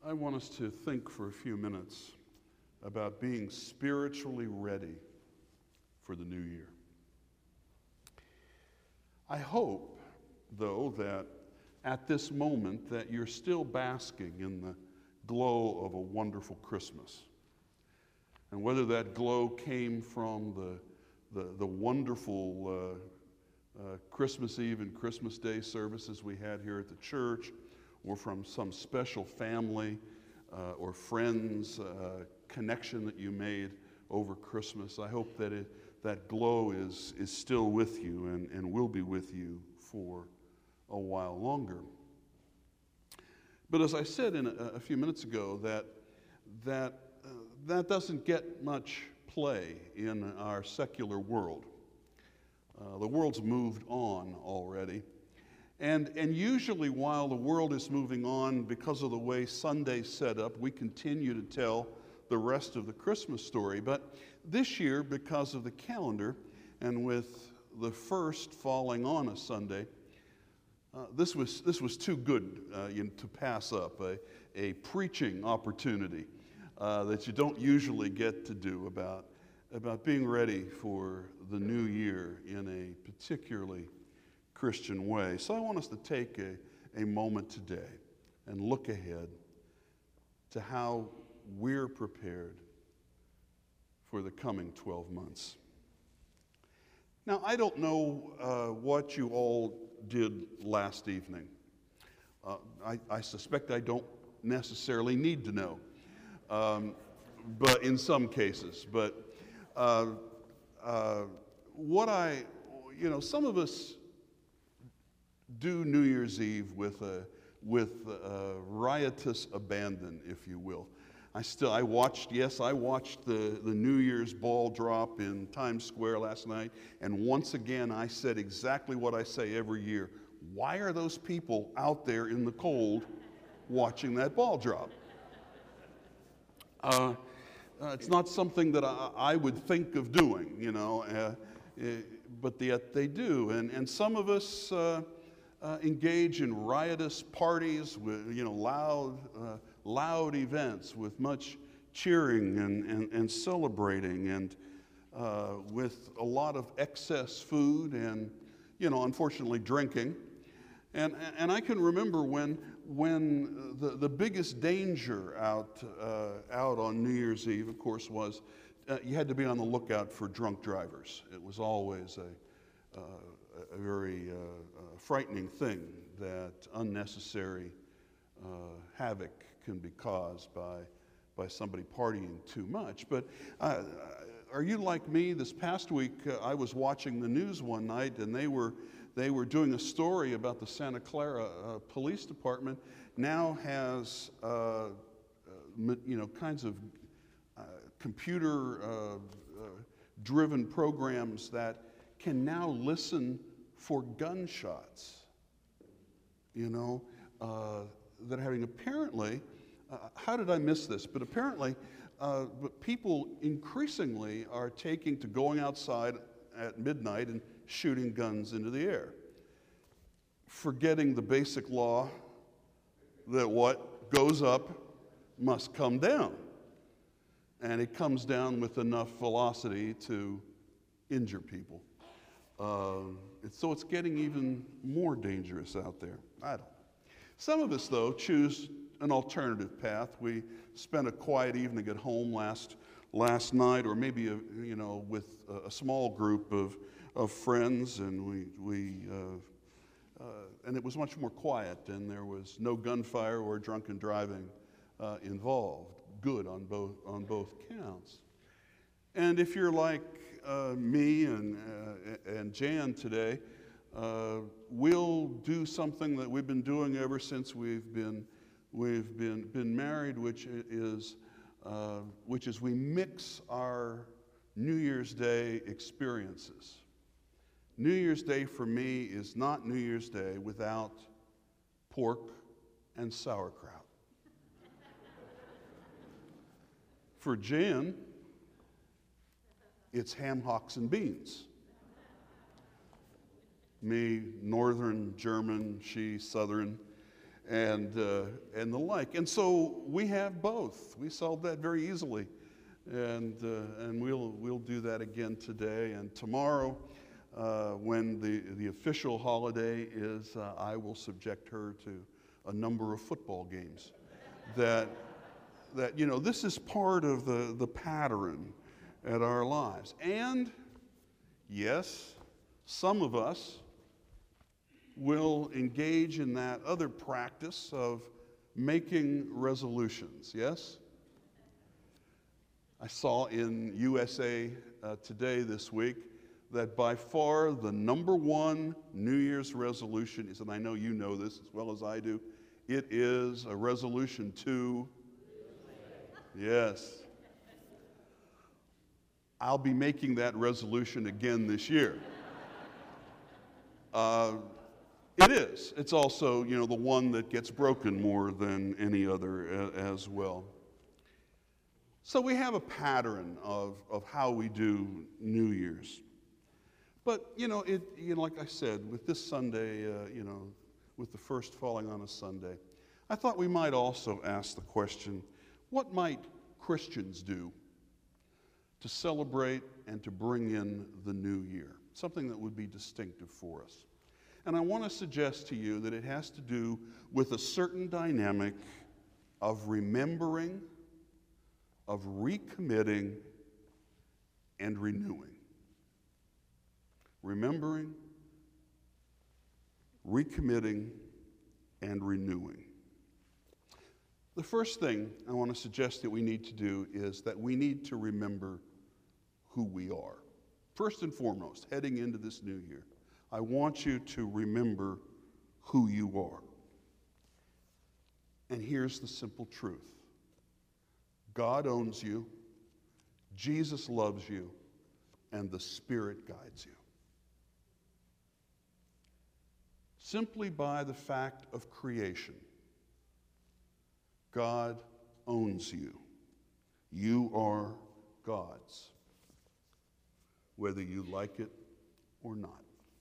I want us to think for a few minutes about being spiritually ready for the new year. I hope, though, that at this moment that you're still basking in the glow of a wonderful Christmas. And whether that glow came from the wonderful Christmas Eve and Christmas Day services we had here at the church, or from some special family or friends connection that you made over Christmas, I hope that that glow is still with you and will be with you for a while longer. But as I said a few minutes ago, that doesn't get much play in our secular world. The world's moved on already. And usually while the world is moving on, because of the way Sunday's set up, we continue to tell the rest of the Christmas story. But this year, because of the calendar, and with the first falling on a Sunday, this was too good to pass up, a preaching opportunity that you don't usually get to do about being ready for the new year in a particularly Christian way. So I want us to take a moment today and look ahead to how we're prepared for the coming 12 months. Now, I don't know what you all did last evening. I suspect I don't necessarily need to know, but in some cases. But some of us do New Year's Eve with riotous abandon, if you will. I watched the New Year's ball drop in Times Square last night, and once again I said exactly what I say every year. Why are those people out there in the cold watching that ball drop? It's not something that I would think of doing, but yet they do. And some of us engage in riotous parties with, loud events with much cheering and celebrating, and with a lot of excess food and, unfortunately drinking. And I can remember when the biggest danger out on New Year's Eve, of course, was you had to be on the lookout for drunk drivers. It was always a very frightening thing that unnecessary havoc can be caused by somebody partying too much. But are you like me? This past week, I was watching the news one night, and they were doing a story about the Santa Clara Police Department now has kinds of computer driven programs that can now listen for gunshots. That having apparently, how did I miss this? But apparently, people increasingly are taking to going outside at midnight and shooting guns into the air, forgetting the basic law that what goes up must come down. And it comes down with enough velocity to injure people. So it's getting even more dangerous out there. I don't know. Some of us, though, choose an alternative path. We spent a quiet evening at home last night, or maybe with a small group of friends, and and it was much more quiet, and there was no gunfire or drunken driving involved. Good on both counts. And if you're like me and Jan today, we'll do something that we've been doing ever since we've been married, which is we mix our New Year's Day experiences. New Year's Day for me is not New Year's Day without pork and sauerkraut. For Jan, it's ham, hocks, and beans. Me, Northern German, she Southern. and the like. And so we have both. We solved that very easily, and we'll do that again today and tomorrow. When the official holiday is, I will subject her to a number of football games. That this is part of the pattern at our lives. And yes, some of us will engage in that other practice of making resolutions, yes? I saw in USA Today this week that by far the number one New Year's resolution is, and I know you know this as well as I do, it is a resolution to, yes. I'll be making that resolution again this year. It is. It's also, the one that gets broken more than any other as well. So we have a pattern of how we do New Year's. But, like I said, with this Sunday, with the first falling on a Sunday, I thought we might also ask the question, what might Christians do to celebrate and to bring in the new year? Something that would be distinctive for us. And I want to suggest to you that it has to do with a certain dynamic of remembering, of recommitting, and renewing. Remembering, recommitting, and renewing. The first thing I want to suggest that we need to do is that we need to remember who we are. First and foremost, heading into this new year, I want you to remember who you are. And here's the simple truth. God owns you, Jesus loves you, and the Spirit guides you. Simply by the fact of creation, God owns you. You are God's, whether you like it or not.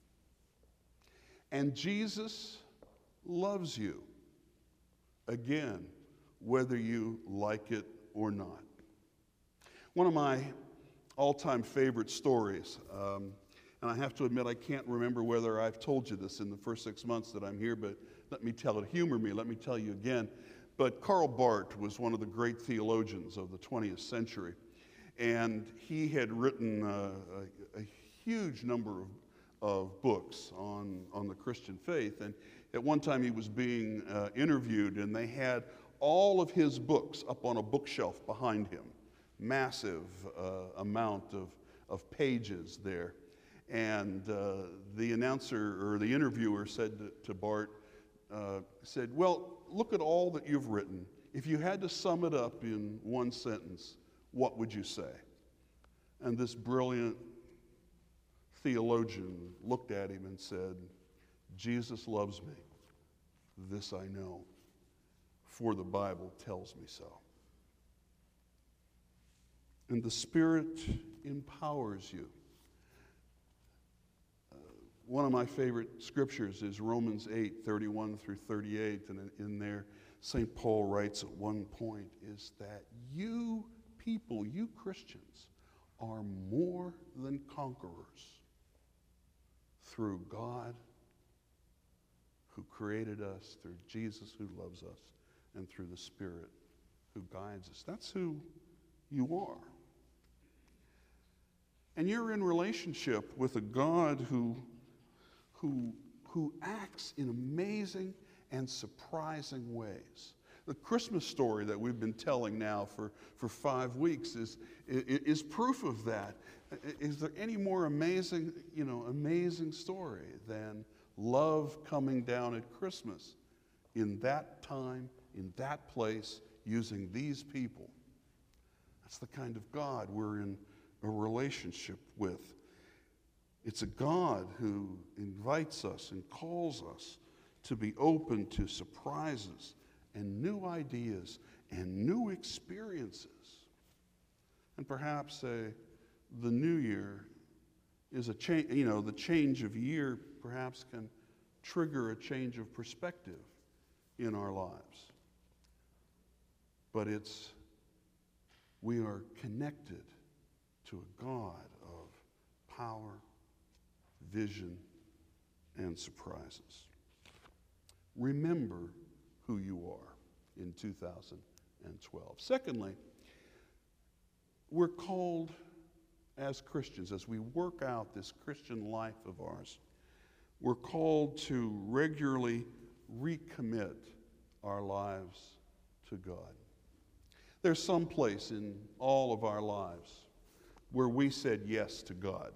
And Jesus loves you, again, whether you like it or not. One of my all-time favorite stories, and I have to admit I can't remember whether I've told you this in the first 6 months that I'm here, but let me tell it, humor me, let me tell you again. But Karl Barth was one of the great theologians of the 20th century, and he had written a huge number of books on the Christian faith. And at one time he was being interviewed, and they had all of his books up on a bookshelf behind him. Massive amount of pages there. And the announcer or the interviewer said to Barth, said, well, look at all that you've written. If you had to sum it up in one sentence, what would you say? And this brilliant theologian looked at him and said, Jesus loves me. This I know, for the Bible tells me so. And the Spirit empowers you. One of my favorite scriptures is Romans 8:31 through 38, and in there, St. Paul writes at one point, is that you people, you Christians, are more than conquerors through God who created us, through Jesus who loves us, and through the Spirit who guides us. That's who you are. And you're in relationship with a God who acts in amazing and surprising ways. The Christmas story that we've been telling now for 5 weeks is proof of that. Is there any more amazing story than love coming down at Christmas in that time, in that place, using these people? That's the kind of God we're in a relationship with. It's a God who invites us and calls us to be open to surprises and new ideas and new experiences. And perhaps the new year is a change, the change of year perhaps can trigger a change of perspective in our lives. But we are connected to a God of power, vision, and surprises. Remember who you are in 2012. Secondly, we're called as Christians, as we work out this Christian life of ours, we're called to regularly recommit our lives to God. There's some place in all of our lives where we said yes to God.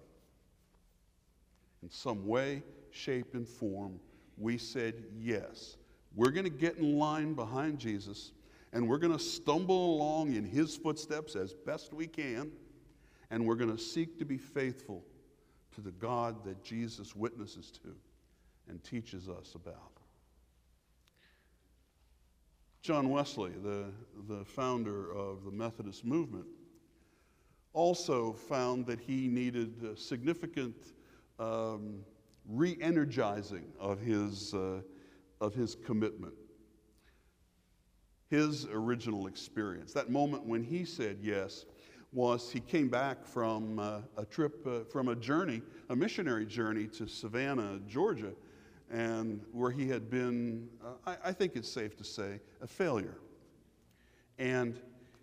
In some way, shape, and form, we said yes. We're going to get in line behind Jesus, and we're going to stumble along in his footsteps as best we can, and we're going to seek to be faithful to the God that Jesus witnesses to and teaches us about. John Wesley, the founder of the Methodist movement, also found that he needed a significant re-energizing of his commitment. His original experience, that moment when he said yes, was he came back from a trip, from a missionary journey to Savannah, Georgia, and where he had been, I think it's safe to say, a failure. And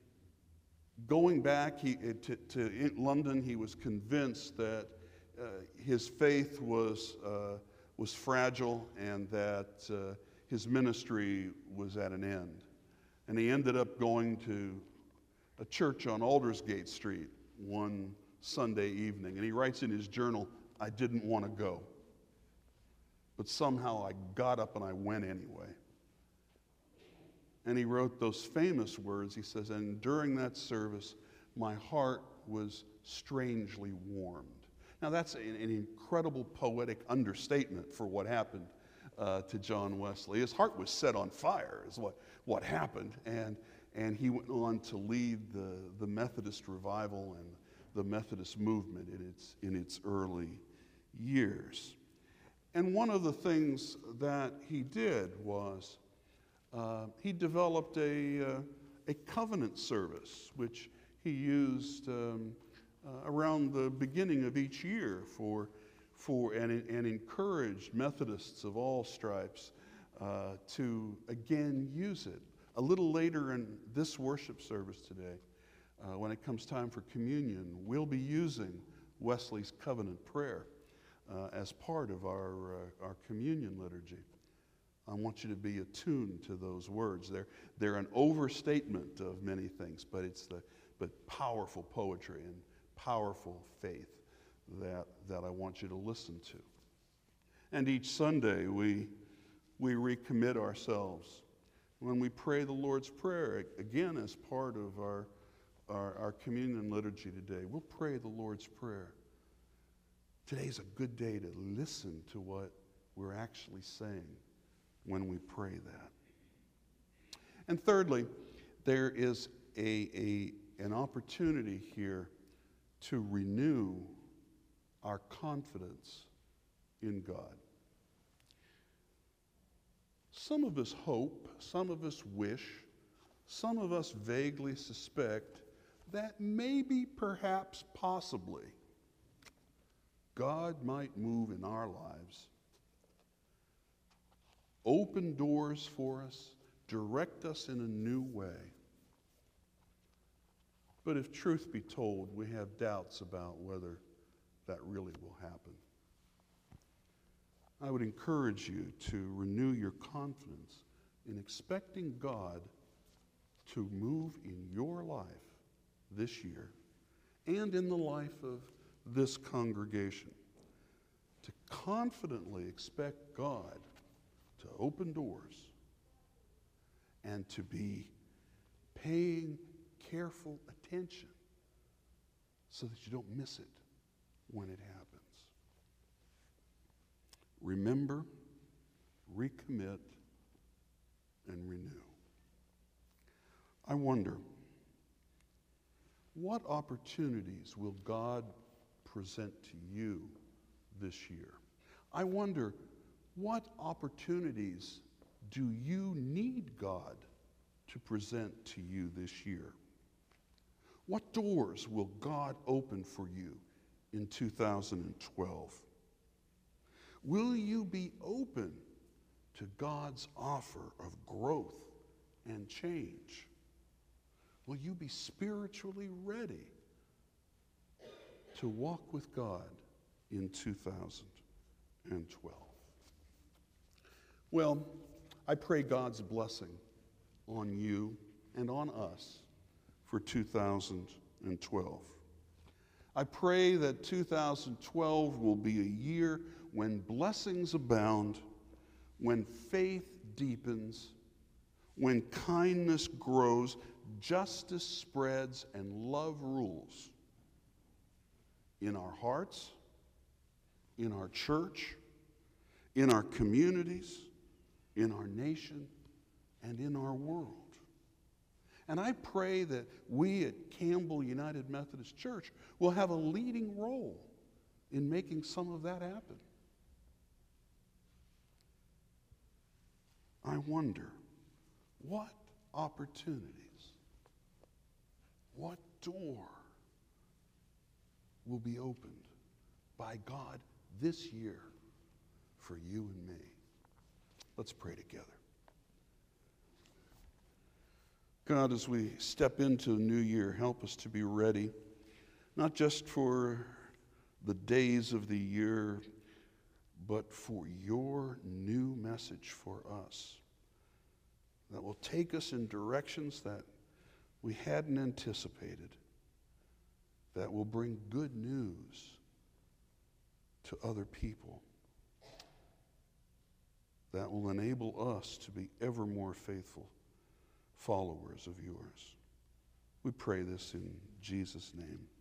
going back to London, he was convinced that his faith was fragile and that his ministry was at an end. And he ended up going to a church on Aldersgate Street one Sunday evening. And he writes in his journal, "I didn't want to go, but somehow I got up and I went anyway." And he wrote those famous words. He says, "And during that service, my heart was strangely warmed." Now that's an incredible poetic understatement for what happened to John Wesley. His heart was set on fire is what happened. And he went on to lead the Methodist revival and the Methodist movement in its early years. And one of the things that he did was he developed a covenant service, which he used around the beginning of each year and encouraged Methodists of all stripes to again use it. A little later in this worship service today, when it comes time for communion, we'll be using Wesley's covenant prayer as part of our communion liturgy. I want you to be attuned to those words. They're an overstatement of many things, but powerful poetry and powerful faith that I want you to listen to. And each Sunday we recommit ourselves. When we pray the Lord's Prayer, again as part of our communion liturgy today, we'll pray the Lord's Prayer. Today's a good day to listen to what we're actually saying when we pray that. And thirdly, there is an opportunity here to renew our confidence in God. Some of us hope, some of us wish, some of us vaguely suspect that maybe, perhaps, possibly, God might move in our lives, open doors for us, direct us in a new way. But if truth be told, we have doubts about whether that really will happen. I would encourage you to renew your confidence in expecting God to move in your life this year and in the life of this congregation. To confidently expect God to open doors and to be paying careful attention so that you don't miss it when it happens. Remember, recommit, and renew. I wonder, what opportunities will God present to you this year? I wonder, what opportunities do you need God to present to you this year? What doors will God open for you in 2012? Will you be open to God's offer of growth and change? Will you be spiritually ready to walk with God in 2012? Well, I pray God's blessing on you and on us for 2012. I pray that 2012 will be a year when blessings abound, when faith deepens, when kindness grows, justice spreads, and love rules in our hearts, in our church, in our communities, in our nation, and in our world. And I pray that we at Campbell United Methodist Church will have a leading role in making some of that happen. I wonder, what opportunities, what door will be opened by God this year for you and me? Let's pray together. God, as we step into a new year, help us to be ready, not just for the days of the year, but for your new message for us that will take us in directions that we hadn't anticipated, that will bring good news to other people, that will enable us to be ever more faithful followers of yours. We pray this in Jesus' name.